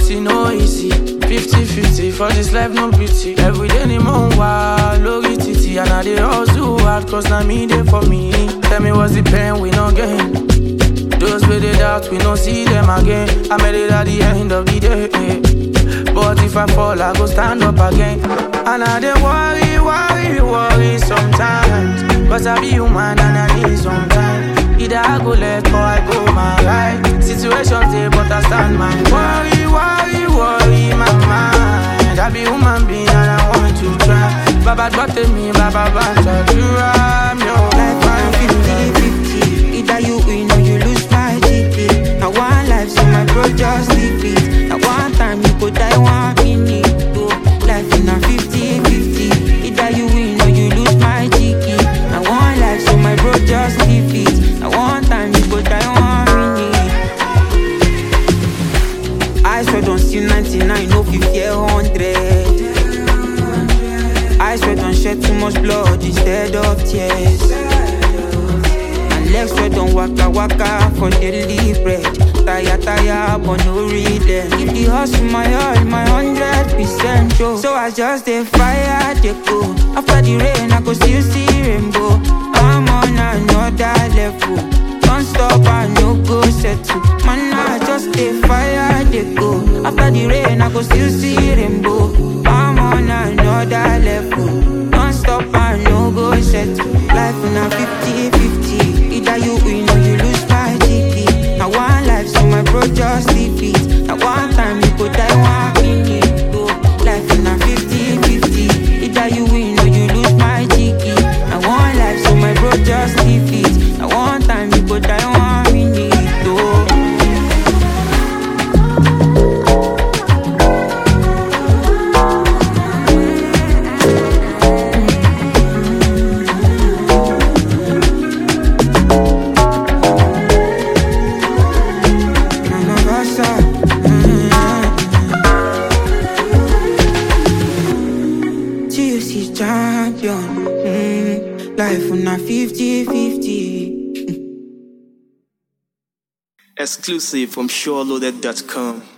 easy, no easy. 50-50 for this life, no pity. Every day ni mo wa lórí títì, and I dey hustle hard, cause na me dey for me. Tell me what's the pain we no gain? Those with the doubt, we no see them again. I made it at the end of the day. But if I fall, I go stand up again. And I dey worry sometimes. Cause I be human and I need some time. Either I go left or I go my right. Situations there, but I stand my worry my mind. I be human being and I want to try. Baba got me, Baba try to rhyme, yo. Life on 50-50. Either you win or you lose my ticket. Now one life, so my bro just leave it. Now one time you go die 1 minute. Oh, life in a 50-50. Either you win or you lose my ticket. Now one life, so my bro just leave it. Now one time you go die 1 minute. I swear don't see 99, no 50 or 100. I swear don't shed too much blood instead of tears. And legs swear don't waka for daily bread. Tire, but no rhythm. If the hustle my all, my 100% show. So I just dey fire, dey go. After the rain, I go still see rainbow. I'm on another level. Don't stop, I no go settle. Man, I just dey fire, dey go. After the rain, I go still see rainbow. I'm on another level. Don't stop, I no go settle. Life in a 50-50. Either you win or you lose my ticket. Now one life, so my bro just leave it. Now one time you go die 1 minute. Oh, life in a 50-50. Either you win or you lose my ticket. Now one life, so my bro just leave it. Now one time you go die 1 minute. Oh. Champion, life on a 50-50. Exclusive from SureLoaded.com.